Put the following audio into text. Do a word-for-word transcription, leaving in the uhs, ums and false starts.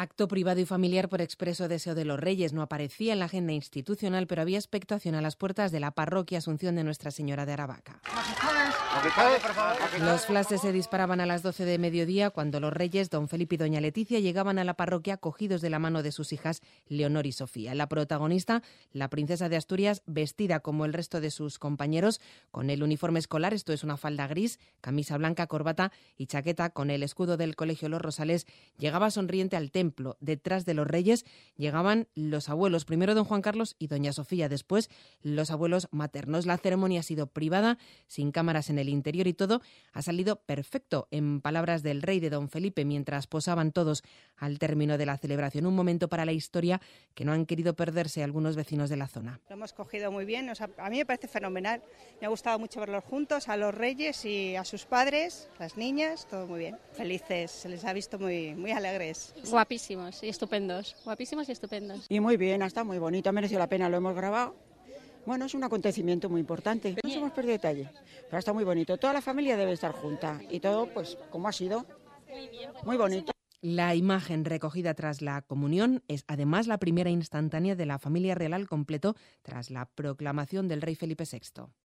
Acto privado y familiar por expreso deseo de los Reyes. No aparecía en la agenda institucional, pero había expectación a las puertas de la parroquia Asunción de Nuestra Señora de Aravaca. Los flashes se disparaban a las doce de mediodía cuando los Reyes, don Felipe y doña Leticia, llegaban a la parroquia cogidos de la mano de sus hijas Leonor y Sofía. La protagonista, la princesa de Asturias, vestida como el resto de sus compañeros, con el uniforme escolar, esto es una falda gris, camisa blanca, corbata y chaqueta con el escudo del Colegio Los Rosales, llegaba sonriente al templo. Detrás de los Reyes llegaban los abuelos, primero don Juan Carlos y doña Sofía, después los abuelos maternos. La ceremonia ha sido privada, sin cámaras en el interior y todo ha salido perfecto, en palabras del rey de don Felipe, mientras posaban todos al término de la celebración. Un momento para la historia que no han querido perderse algunos vecinos de la zona. Lo hemos cogido muy bien, o sea, a mí me parece fenomenal. Me ha gustado mucho verlos juntos, a los Reyes y a sus padres, las niñas, todo muy bien. Felices, se les ha visto muy, muy alegres. Guapísimos y estupendos, guapísimos y estupendos. Y muy bien, está muy bonito, ha merecido la pena, lo hemos grabado. Bueno, es un acontecimiento muy importante, no nos hemos perdido detalle, pero está muy bonito. Toda la familia debe estar junta y todo, pues, como ha sido, muy bonito. La imagen recogida tras la comunión es además la primera instantánea de la familia real al completo tras la proclamación del rey Felipe sexto.